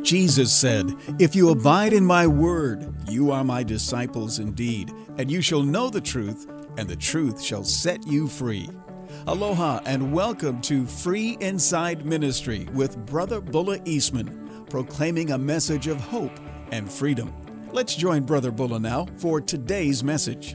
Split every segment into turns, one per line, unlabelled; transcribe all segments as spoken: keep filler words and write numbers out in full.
Jesus said, "If you abide in my word, you are my disciples indeed, and you shall know the truth, and the truth shall set you free." Aloha and welcome to Free Inside Ministry with Brother Bulla Eastman, proclaiming a message of hope and freedom. Let's join Brother Bulla now for today's message.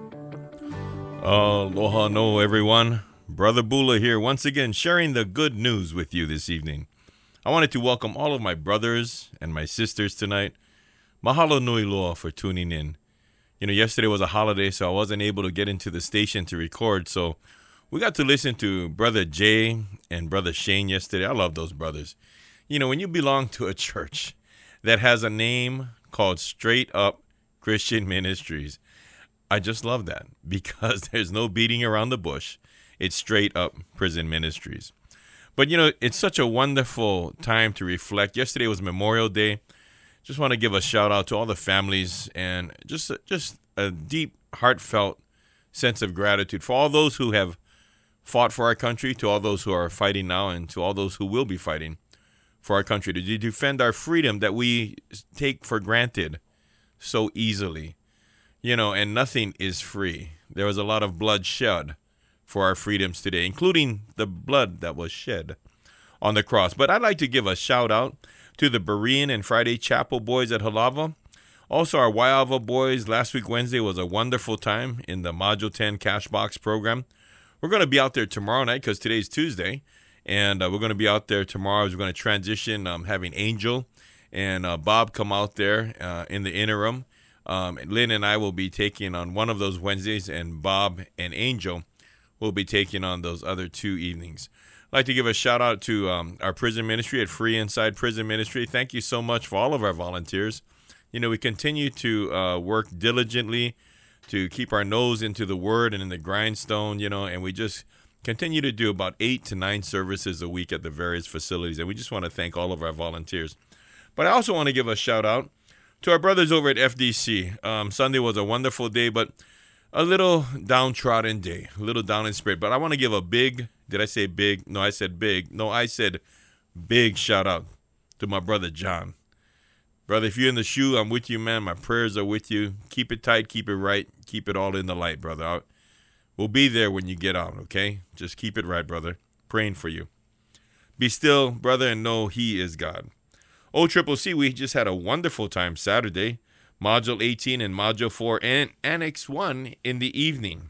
Aloha no, everyone. Brother Bulla here once again sharing the good news with you this evening. I wanted to welcome all of my brothers and my sisters tonight. Mahalo nui loa for tuning in. You know, yesterday was a holiday, so I wasn't able to get into the station to record, so we got to listen to Brother Jay and Brother Shane yesterday. I love those brothers. You know, when you belong to a church that has a name called Straight Up Christian Ministries, I just love that because there's no beating around the bush. It's Straight Up Prison Ministries. But, you know, it's such a wonderful time to reflect. Yesterday was Memorial Day. Just want to give a shout out to all the families and just, just a deep, heartfelt sense of gratitude for all those who have fought for our country, to all those who are fighting now, and to all those who will be fighting for our country, to defend our freedom that we take for granted so easily. You know, and nothing is free. There was a lot of blood shed for our freedoms today, including the blood that was shed on the cross. But I'd like to give a shout out to the Berean and Friday Chapel boys at Halava. Also, our Waiava boys. Last week, Wednesday, was a wonderful time in the Module ten Cash Box program. We're going to be out there tomorrow night because today's Tuesday. And uh, we're going to be out there tomorrow. We're going to transition, um, having Angel and uh, Bob come out there uh, in the interim. Um, Lynn and I will be taking on one of those Wednesdays, and Bob and Angel will be taking on those other two evenings. I'd like to give a shout out to um, our prison ministry at Free Inside Prison Ministry. Thank you so much for all of our volunteers. You know, we continue to uh, work diligently to keep our nose into the word and in the grindstone, you know, and we just continue to do about eight to nine services a week at the various facilities. And we just want to thank all of our volunteers. But I also want to give a shout out to our brothers over at F D C. Um, Sunday was a wonderful day, but a little downtrodden day, a little down in spirit. But I want to give a big, did I say big? No, I said big. No, I said big shout out to my brother John. Brother, if you're in the shoe, I'm with you, man. My prayers are with you. Keep it tight, keep it right, keep it all in the light, brother. I'll, we'll be there when you get out, okay? Just keep it right, brother. Praying for you. Be still, brother, and know he is God. O C C C, we just had a wonderful time Saturday. Module eighteen and Module four and Annex one in the evening.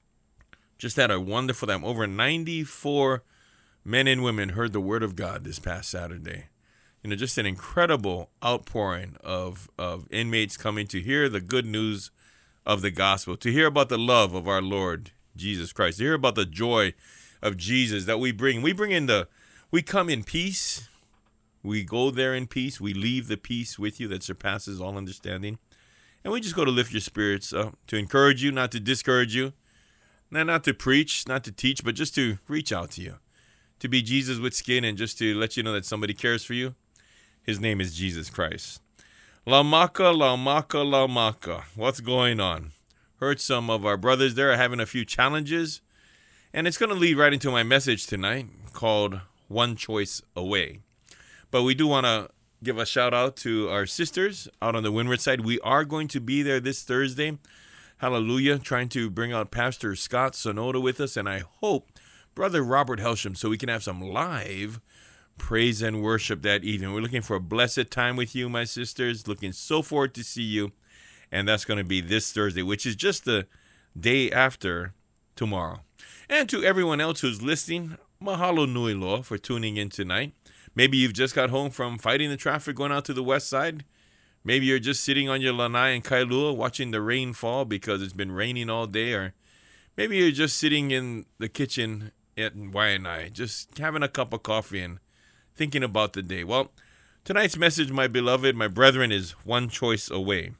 Just had a wonderful time. Over ninety-four men and women heard the word of God this past Saturday. You know, just an incredible outpouring of, of inmates coming to hear the good news of the gospel, to hear about the love of our Lord Jesus Christ, to hear about the joy of Jesus that we bring. We bring in the, we come in peace. We go there in peace. We leave the peace with you that surpasses all understanding. And we just go to lift your spirits up, to encourage you, not to discourage you, not, not to preach, not to teach, but just to reach out to you, to be Jesus with skin and just to let you know that somebody cares for you. His name is Jesus Christ. Laumaka, Laumaka, Laumaka. What's going on? Heard some of our brothers there are having a few challenges. And it's going to lead right into my message tonight called One Choice Away. But we do want to give a shout out to our sisters out on the Windward side. We are going to be there this Thursday. Hallelujah. Trying to bring out Pastor Scott Sonoda with us. And I hope Brother Robert Helsham, so we can have some live praise and worship that evening. We're looking for a blessed time with you, my sisters. Looking so forward to see you. And that's going to be this Thursday, which is just the day after tomorrow. And to everyone else who's listening, mahalo nui loa for tuning in tonight. Maybe you've just got home from fighting the traffic going out to the west side. Maybe you're just sitting on your lanai in Kailua watching the rain fall because it's been raining all day. Or maybe you're just sitting in the kitchen at Waianae, just having a cup of coffee and thinking about the day. Well, tonight's message, my beloved, my brethren, is one choice away.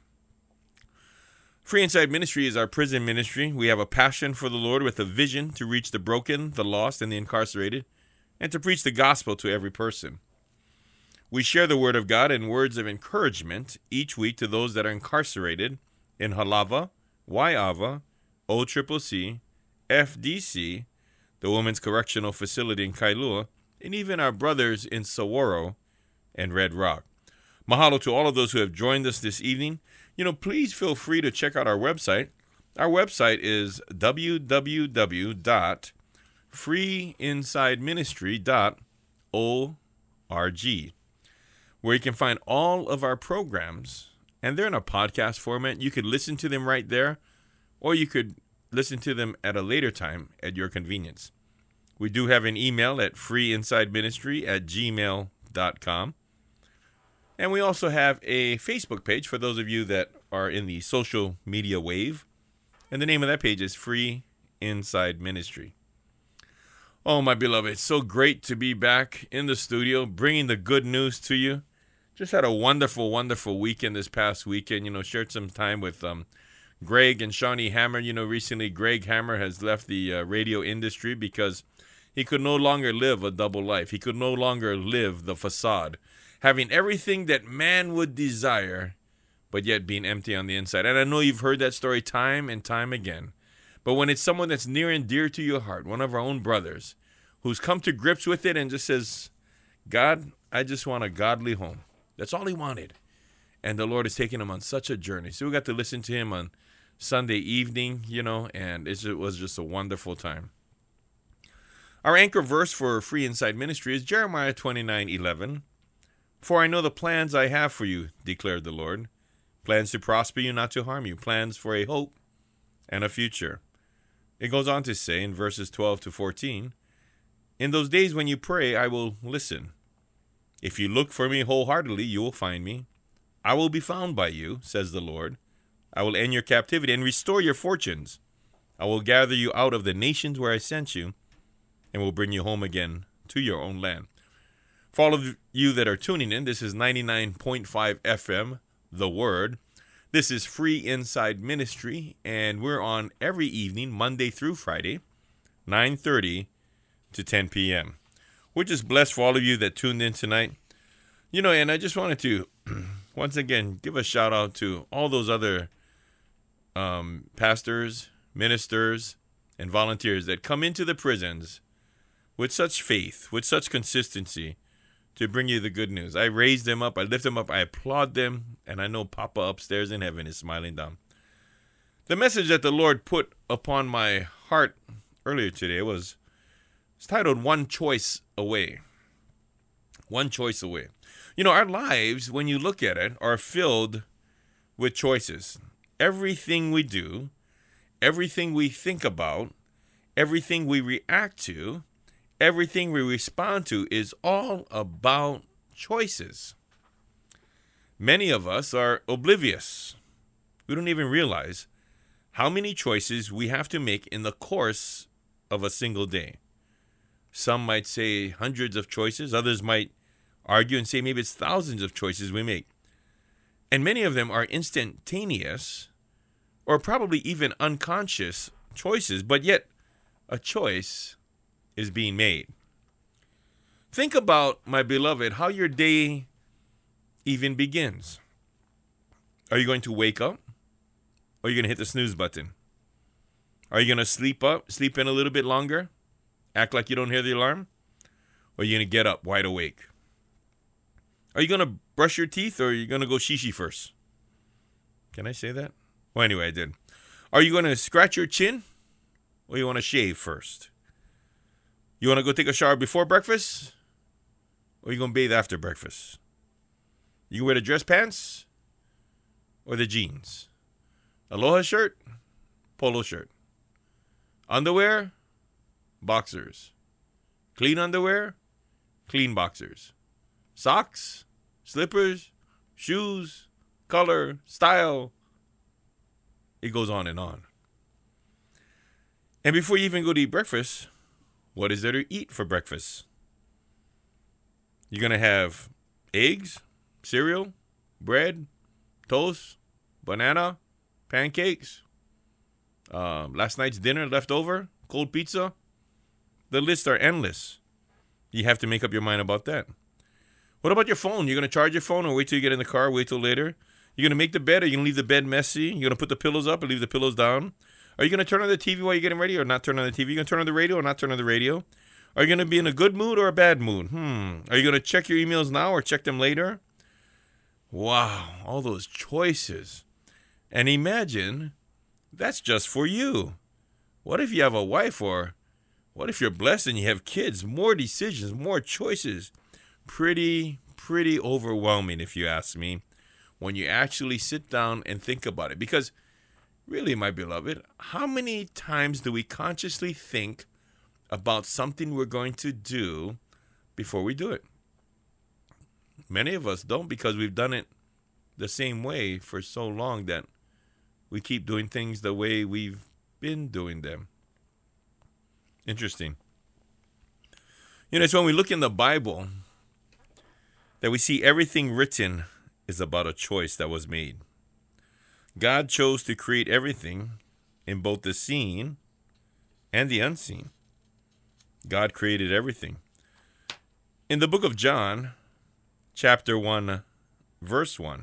Free Inside Ministry is our prison ministry. We have a passion for the Lord with a vision to reach the broken, the lost, and the incarcerated, and to preach the gospel to every person. We share the word of God and words of encouragement each week to those that are incarcerated in Halava, Waiava, O C C C, F D C, the Women's Correctional Facility in Kailua, and even our brothers in Saguaro and Red Rock. Mahalo to all of those who have joined us this evening. You know, please feel free to check out our website. Our website is w w w dot free inside ministry dot org, where you can find all of our programs, and they're in a podcast format. You could listen to them right there, or you could listen to them at a later time at your convenience. We do have an email at freeinsideministry at gmail dot com. And we also have a Facebook page for those of you that are in the social media wave. And the name of that page is Free Inside Ministry. Oh, my beloved, it's so great to be back in the studio, bringing the good news to you. Just had a wonderful, wonderful weekend this past weekend. You know, shared some time with um, Greg and Shawnee Hammer. You know, recently Greg Hammer has left the uh, radio industry because he could no longer live a double life. He could no longer live the facade, having everything that man would desire, but yet being empty on the inside. And I know you've heard that story time and time again. But when it's someone that's near and dear to your heart, one of our own brothers, who's come to grips with it and just says, God, I just want a godly home. That's all he wanted. And the Lord is taking him on such a journey. So we got to listen to him on Sunday evening, you know, and it was just a wonderful time. Our anchor verse for Free Inside Ministry is Jeremiah twenty-nine eleven. For I know the plans I have for you, declared the Lord. Plans to prosper you, not to harm you. Plans for a hope and a future. It goes on to say in verses twelve to fourteen, in those days when you pray, I will listen. If you look for me wholeheartedly, you will find me. I will be found by you, says the Lord. I will end your captivity and restore your fortunes. I will gather you out of the nations where I sent you and will bring you home again to your own land. For all of you that are tuning in, this is ninety-nine point five F M, The Word. This is Free Inside Ministry, and we're on every evening, Monday through Friday, nine thirty to ten p.m. We're just blessed for all of you that tuned in tonight. You know, and I just wanted to, once again, give a shout out to all those other um, pastors, ministers, and volunteers that come into the prisons with such faith, with such consistency, to bring you the good news. I raise them up, I lift them up, I applaud them, and I know Papa upstairs in heaven is smiling down. The message that the Lord put upon my heart earlier today was it's titled One Choice Away. One Choice Away. You know, our lives, when you look at it, are filled with choices. Everything we do, everything we think about, everything we react to, everything we respond to is all about choices. Many of us are oblivious. We don't even realize how many choices we have to make in the course of a single day. Some might say hundreds of choices. Others might argue and say maybe it's thousands of choices we make. And many of them are instantaneous or probably even unconscious choices, but yet a choice is being made. Think about, my beloved, how your day even begins. Are you going to wake up? Or are you going to hit the snooze button? Are you going to sleep up, sleep in a little bit longer? Act like you don't hear the alarm? Or are you going to get up wide awake? Are you going to brush your teeth or are you going to go shishi first? Can I say that? Well, anyway, I did. Are you going to scratch your chin or you want to shave first? You want to go take a shower before breakfast or you going to bathe after breakfast? You wear the dress pants or the jeans? Aloha shirt, polo shirt. Underwear, boxers. Clean underwear, clean boxers. Socks, slippers, shoes, color, style. It goes on and on. And before you even go to eat breakfast, what is there to eat for breakfast? You're going to have eggs, cereal, bread, toast, banana, pancakes, um, last night's dinner left over, cold pizza. The lists are endless. You have to make up your mind about that. What about your phone? You're going to charge your phone or wait till you get in the car, wait till later? You're going to make the bed or you're going to leave the bed messy? You're going to put the pillows up or leave the pillows down? Are you going to turn on the T V while you're getting ready or not turn on the T V? You're going to turn on the radio or not turn on the radio? Are you going to be in a good mood or a bad mood? Hmm. Are you going to check your emails now or check them later? Wow, all those choices. And imagine that's just for you. What if you have a wife, or what if you're blessed and you have kids? More decisions, more choices. Pretty, pretty overwhelming, if you ask me, when you actually sit down and think about it. Because really, my beloved, how many times do we consciously think about something we're going to do before we do it? Many of us don't, because we've done it the same way for so long that we keep doing things the way we've been doing them. Interesting. You know, it's when we look in the Bible that we see everything written is about a choice that was made. God chose to create everything in both the seen and the unseen. God created everything. In the book of John, chapter one, verse one,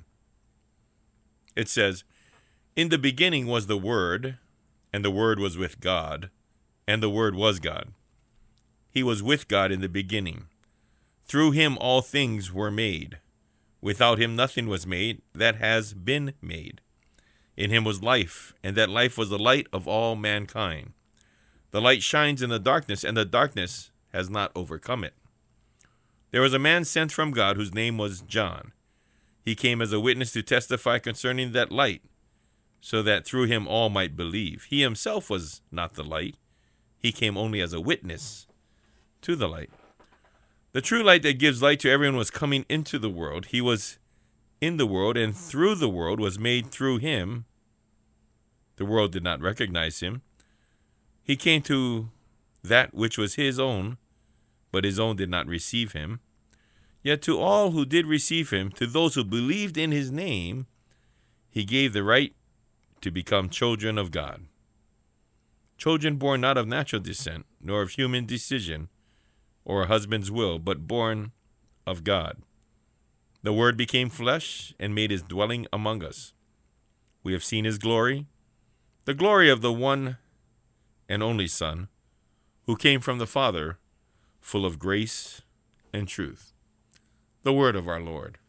it says, "In the beginning was the Word, and the Word was with God, and the Word was God. He was with God in the beginning. Through him all things were made. Without him nothing was made that has been made. In him was life, and that life was the light of all mankind. The light shines in the darkness, and the darkness has not overcome it. There was a man sent from God whose name was John. He came as a witness to testify concerning that light, so that through him all might believe. He himself was not the light. He came only as a witness to the light. The true light that gives light to everyone was coming into the world. He was in the world, and through the world was made through him. The world did not recognize him. He came to that which was his own, but his own did not receive him. Yet to all who did receive him, to those who believed in his name, he gave the right to become children of God. Children born not of natural descent, nor of human decision, or a husband's will, but born of God. The Word became flesh and made his dwelling among us. We have seen his glory, the glory of the one and only Son, who came from the Father, full of grace and truth. The word of our Lord.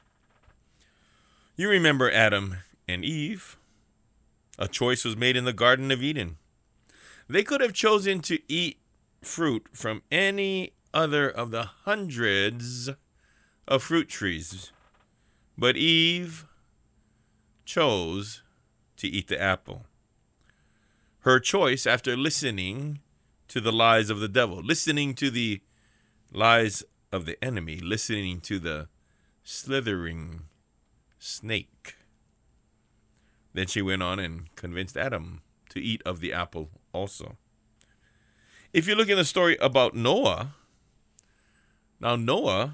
You remember Adam and Eve. A choice was made in the Garden of Eden. They could have chosen to eat fruit from any other of the hundreds of fruit trees, but Eve chose to eat the apple. Her choice, after listening to the lies of the devil, listening to the lies of the enemy, listening to the slithering snake. Then she went on and convinced Adam to eat of the apple also. If you look in the story about Noah, now Noah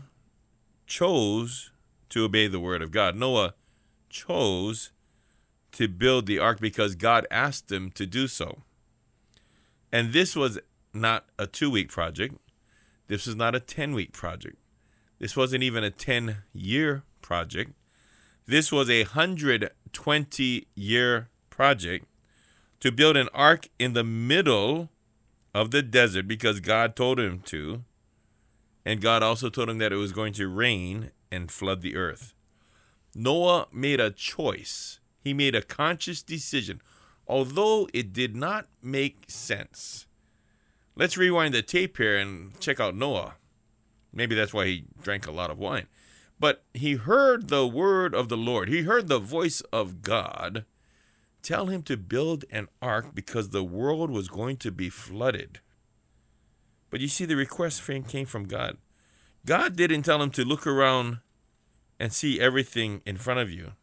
chose to obey the word of God. Noah chose to build the ark because God asked him to do so. And this was not a two-week project. This was not a ten-week project. This wasn't even a ten-year project. This was a one hundred twenty-year project to build an ark in the middle of the desert because God told him to. And God also told him that it was going to rain and flood the earth. Noah made a choice. He made a conscious decision, although it did not make sense. Let's rewind the tape here and check out Noah. Maybe that's why he drank a lot of wine. But he heard the word of the Lord. He heard the voice of God tell him to build an ark because the world was going to be flooded. But you see, the request came from God. God didn't tell him to look around and see everything in front of you.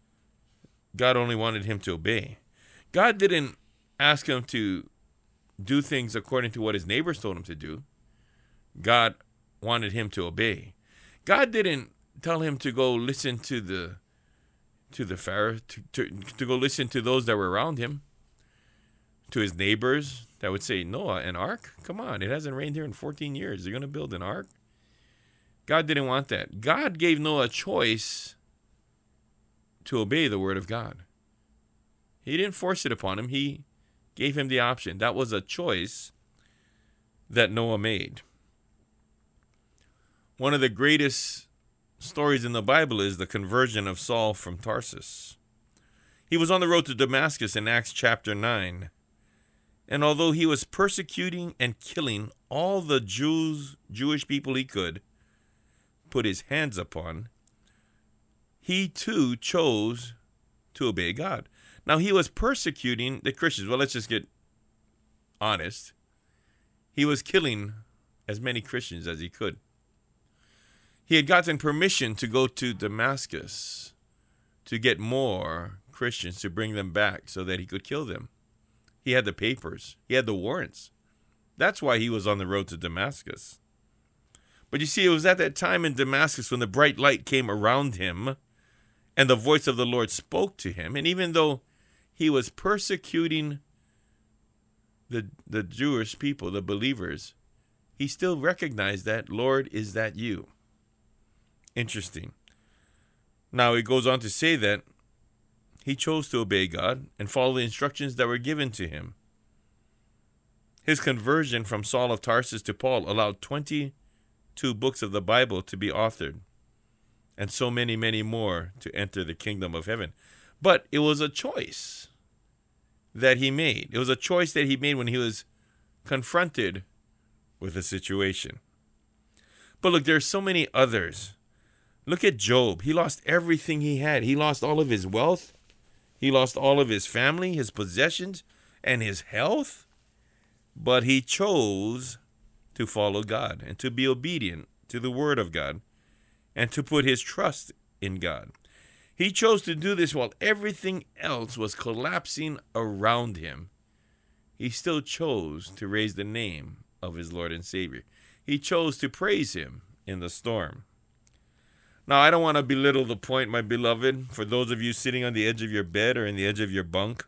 God only wanted him to obey. God didn't ask him to do things according to what his neighbors told him to do. God wanted him to obey. God didn't tell him to go listen to the to the Pharaoh, to, to, to go listen to those that were around him, to his neighbors that would say, Noah, an ark? Come on, it hasn't rained here in fourteen years. You're going to build an ark? God didn't want that. God gave Noah a choice to obey the word of God. He didn't force it upon him. He gave him the option. That was a choice that Noah made. One of the greatest stories in the Bible is the conversion of Saul from Tarsus. He was on the road to Damascus in Acts chapter nine. And although he was persecuting and killing all the Jews, Jewish people he could put his hands upon, he too chose to obey God. Now, he was persecuting the Christians. Well, let's just get honest. He was killing as many Christians as he could. He had gotten permission to go to Damascus to get more Christians, to bring them back so that he could kill them. He had the papers. He had the warrants. That's why he was on the road to Damascus. But you see, it was at that time in Damascus when the bright light came around him and the voice of the Lord spoke to him. And even though he was persecuting the, the Jewish people, the believers, he still recognized that, Lord, is that you? Interesting. Now, it goes on to say that he chose to obey God and follow the instructions that were given to him. His conversion from Saul of Tarsus to Paul allowed twenty-two books of the Bible to be authored, and so many, many more to enter the kingdom of heaven. But it was a choice that he made. It was a choice that he made when he was confronted with a situation. But look, there are so many others. Look at Job. He lost everything he had. He lost all of his wealth. He lost all of his family, his possessions, and his health. But he chose to follow God and to be obedient to the word of God and to put his trust in God. He chose to do this while everything else was collapsing around him. He still chose to raise the name of his Lord and Savior. He chose to praise him in the storm. Now, I don't want to belittle the point, my beloved, for those of you sitting on the edge of your bed or in the edge of your bunk.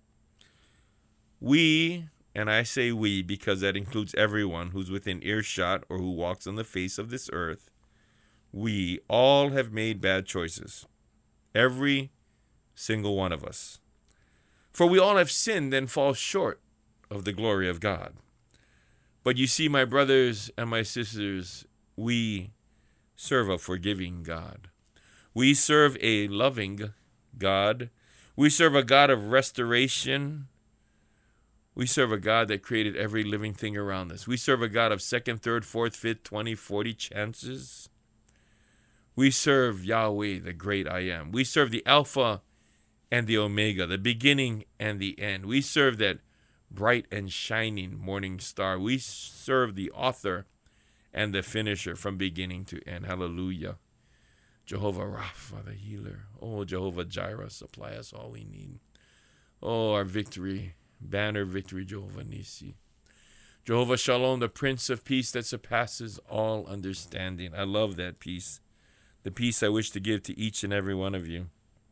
We, and I say we because that includes everyone who's within earshot or who walks on the face of this earth, we all have made bad choices. Every single one of us. For we all have sinned and fall short of the glory of God. But you see, my brothers and my sisters, we serve a forgiving God. We serve a loving God. We serve a God of restoration. We serve a God that created every living thing around us. We serve a God of second, third, fourth, fifth, twenty, forty chances. We serve Yahweh, the great I am. We serve the Alpha and the Omega, the beginning and the end. We serve that bright and shining morning star. We serve the author and the finisher from beginning to end. Hallelujah. Jehovah Rapha, the healer. Oh, Jehovah Jireh, supply us all we need. Oh, our victory, banner victory, Jehovah Nisi. Jehovah Shalom, the Prince of Peace that surpasses all understanding. I love that peace. The peace I wish to give to each and every one of you.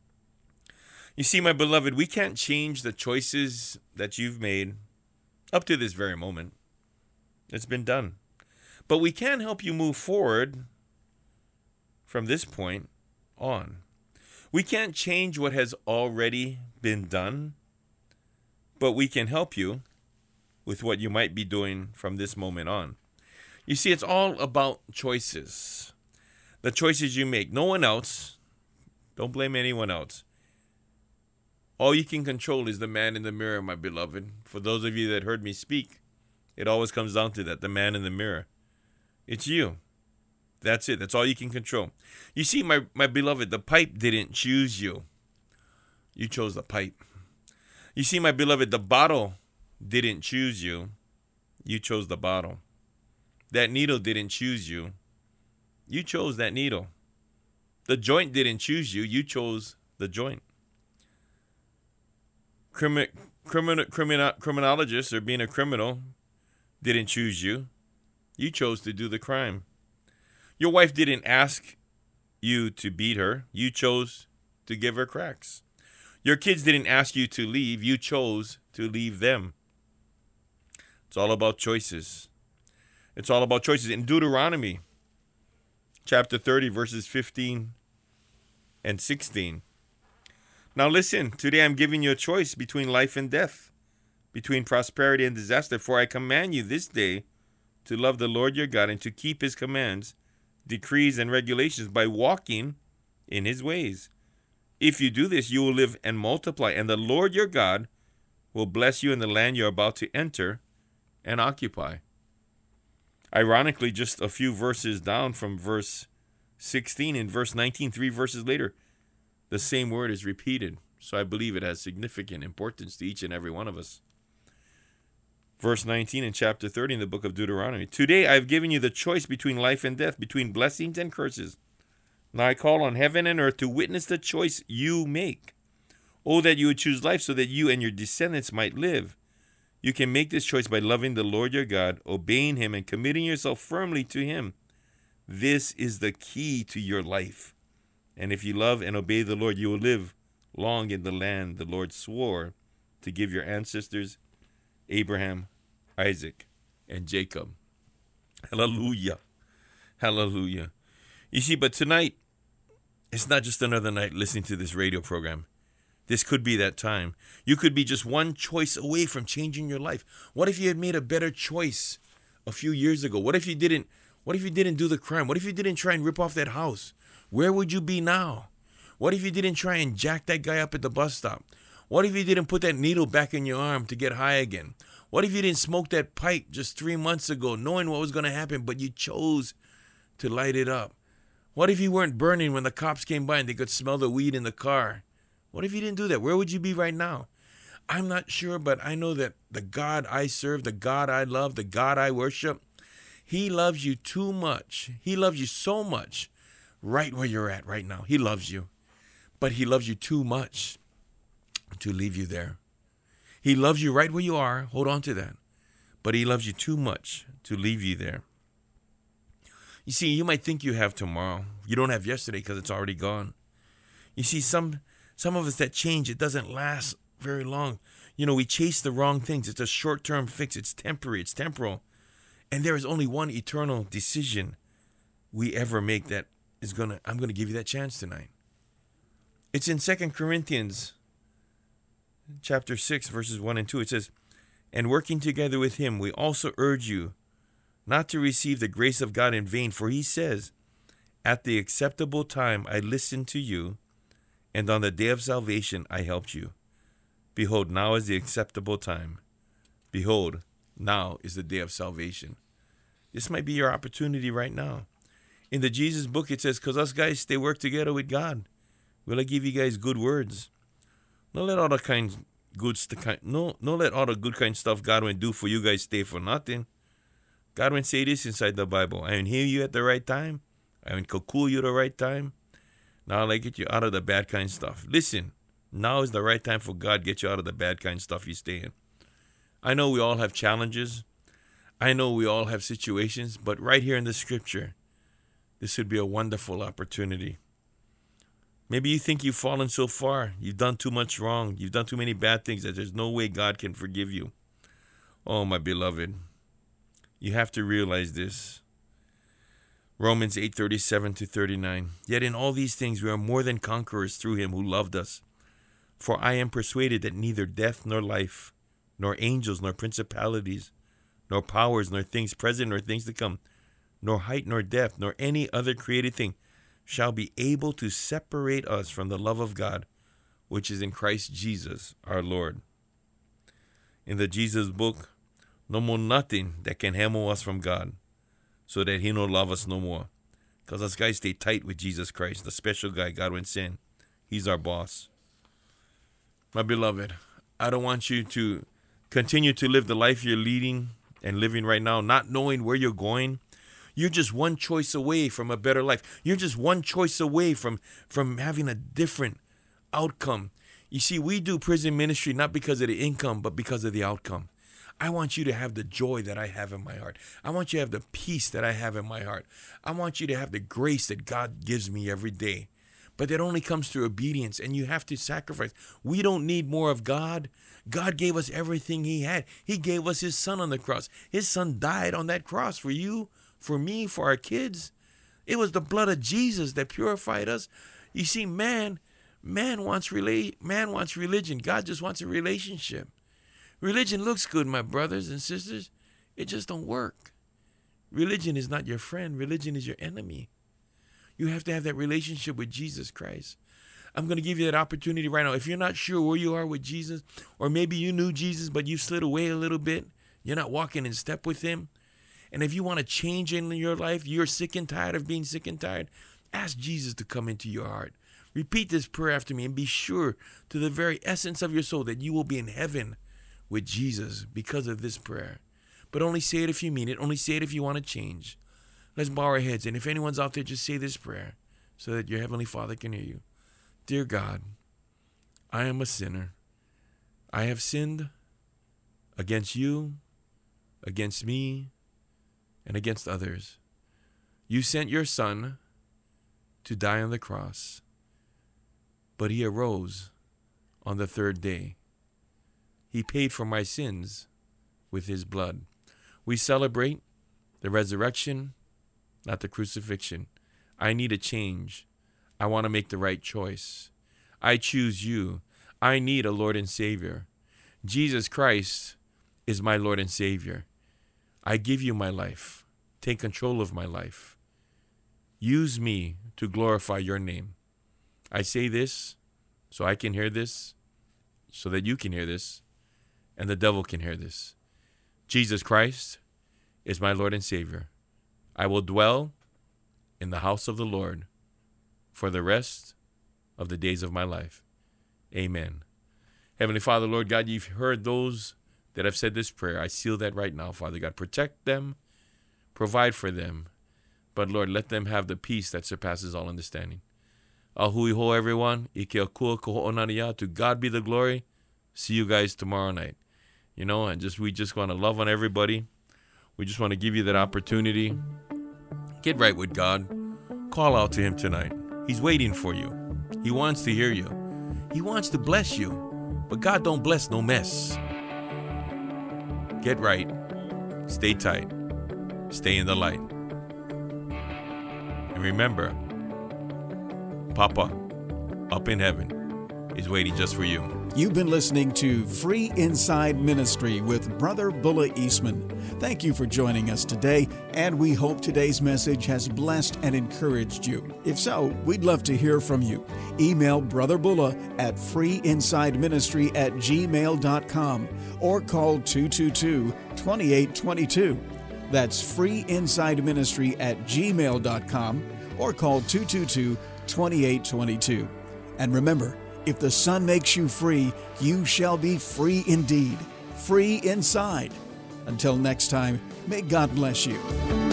You see, my beloved, we can't change the choices that you've made up to this very moment. It's been done. But we can help you move forward from this point on. We can't change what has already been done, but we can help you with what you might be doing from this moment on. You see, it's all about choices. The choices you make. No one else. Don't blame anyone else. All you can control is the man in the mirror, my beloved. For those of you that heard me speak, it always comes down to that, the man in the mirror. It's you. That's it. That's all you can control. You see, my, my beloved, the pipe didn't choose you. You chose the pipe. You see, my beloved, the bottle didn't choose you. You chose the bottle. That needle didn't choose you. You chose that needle. The joint didn't choose you. You chose the joint. Crimi- criminal, criminal, criminologists or being a criminal didn't choose you. You chose to do the crime. Your wife didn't ask you to beat her. You chose to give her cracks. Your kids didn't ask you to leave. You chose to leave them. It's all about choices. It's all about choices. In Deuteronomy chapter thirty, verses fifteen and sixteen. Now listen, today I'm giving you a choice between life and death, between prosperity and disaster. For I command you this day to love the Lord your God and to keep his commands, decrees, and regulations by walking in his ways. If you do this, you will live and multiply, and the Lord your God will bless you in the land you're about to enter and occupy. Ironically, just a few verses down from verse sixteen, in verse nineteen, three verses later, the same word is repeated. So I believe it has significant importance to each and every one of us. Verse nineteen in chapter thirty in the book of Deuteronomy. Today I have given you the choice between life and death, between blessings and curses. Now I call on heaven and earth to witness the choice you make. Oh, that you would choose life so that you and your descendants might live. You can make this choice by loving the Lord your God, obeying him, and committing yourself firmly to him. This is the key to your life. And if you love and obey the Lord, you will live long in the land the Lord swore to give your ancestors, Abraham, Isaac, and Jacob. Hallelujah. Hallelujah. You see, but tonight, it's not just another night listening to this radio program. This could be that time. You could be just one choice away from changing your life. What if you had made a better choice a few years ago? What if you didn't, what if you didn't do the crime? What if you didn't try and rip off that house? Where would you be now? What if you didn't try and jack that guy up at the bus stop? What if you didn't put that needle back in your arm to get high again? What if you didn't smoke that pipe just three months ago, knowing what was going to happen, but you chose to light it up? What if you weren't burning when the cops came by and they could smell the weed in the car? What if you didn't do that? Where would you be right now? I'm not sure, but I know that the God I serve, the God I love, the God I worship, he loves you too much. He loves you so much right where you're at right now. He loves you, but he loves you too much to leave you there. He loves you right where you are. Hold on to that. But he loves you too much to leave you there. You see, you might think you have tomorrow. You don't have yesterday because it's already gone. You see, some some of us that change, it doesn't last very long. You know, we chase the wrong things. It's a short-term fix. It's temporary. It's temporal. And there is only one eternal decision we ever make that is going to, I'm going to give you that chance tonight. It's in Second Corinthians chapter six, verses one and two. It says, and working together with him, we also urge you not to receive the grace of God in vain. For he says, at the acceptable time I listened to you, and on the day of salvation I helped you. Behold, now is the acceptable time. Behold, now is the day of salvation. This might be your opportunity right now. In the Jesus book, it says, because us guys stay work together with God. Will I give you guys good words? Don't let all the kind good st- no, no let all the good kind stuff God will do for you guys stay for nothing. God will say this inside the Bible. I will hear you at the right time. I will cool you at the right time. Now I'll get you out of the bad kind stuff. Listen, now is the right time for God to get you out of the bad kind stuff you stay in. I know we all have challenges. I know we all have situations. But right here in the scripture, this would be a wonderful opportunity. Maybe you think you've fallen so far. You've done too much wrong. You've done too many bad things that there's no way God can forgive you. Oh, my beloved, you have to realize this. Romans eight, thirty-seven to thirty-nine. Yet in all these things we are more than conquerors through him who loved us. For I am persuaded that neither death nor life, nor angels nor principalities, nor powers nor things present nor things to come, nor height nor depth, nor any other created thing shall be able to separate us from the love of God, which is in Christ Jesus our Lord. In the Jesus book, no more nothing that can hammer us from God, so that he no love us no more. Because us guys stay tight with Jesus Christ, the special guy God would send. He's our boss. My beloved, I don't want you to continue to live the life you're leading and living right now, not knowing where you're going. You're just one choice away from a better life. You're just one choice away from, from having a different outcome. You see, we do prison ministry not because of the income, but because of the outcome. I want you to have the joy that I have in my heart. I want you to have the peace that I have in my heart. I want you to have the grace that God gives me every day. But that only comes through obedience, and you have to sacrifice. We don't need more of God. God gave us everything he had. He gave us his son on the cross. His son died on that cross for you, for me, for our kids. It was the blood of Jesus that purified us. You see, man, man wants rela- man wants religion. God just wants a relationship. Religion looks good, my brothers and sisters. It just don't work. Religion is not your friend. Religion is your enemy. You have to have that relationship with Jesus Christ. I'm going to give you that opportunity right now. If you're not sure where you are with Jesus, or maybe you knew Jesus, but you slid away a little bit, you're not walking in step with him. And if you want to change in your life, you're sick and tired of being sick and tired, ask Jesus to come into your heart. Repeat this prayer after me and be sure to the very essence of your soul that you will be in heaven with Jesus because of this prayer. But only say it if you mean it. Only say it if you want to change. Let's bow our heads. And if anyone's out there, just say this prayer so that your Heavenly Father can hear you. Dear God, I am a sinner. I have sinned against you, against me, and against others. You sent your Son to die on the cross, but he arose on the third day. He paid for my sins with his blood. We celebrate the resurrection, not the crucifixion. I need a change. I want to make the right choice. I choose you. I need a Lord and Savior. Jesus Christ is my Lord and Savior. I give you my life. Take control of my life. Use me to glorify your name. I say this so I can hear this, so that you can hear this, and the devil can hear this. Jesus Christ is my Lord and Savior. I will dwell in the house of the Lord for the rest of the days of my life. Amen. Heavenly Father, Lord God, you've heard those that have said this prayer. I seal that right now, Father God. Protect them, provide for them, but Lord, let them have the peace that surpasses all understanding. Ahui ho, everyone. To God be the glory. See you guys tomorrow night. You know, and just we just want to love on everybody. We just want to give you that opportunity. Get right with God. Call out to him tonight. He's waiting for you. He wants to hear you. He wants to bless you. But God don't bless no mess. Get right. Stay tight. Stay in the light. And remember, Papa, up in heaven, is waiting just for you.
You've been listening to Free Inside Ministry with Brother Bulla Eastman. Thank you for joining us today, and we hope today's message has blessed and encouraged you. If so, we'd love to hear from you. Email Brother Bulla at freeinsideministry at gmail dot com or call two two two, two eight two two. That's freeinsideministry at gmail dot com or call two two two, two eight two two. And remember, if the Son makes you free, you shall be free indeed. Free inside. Until next time, may God bless you.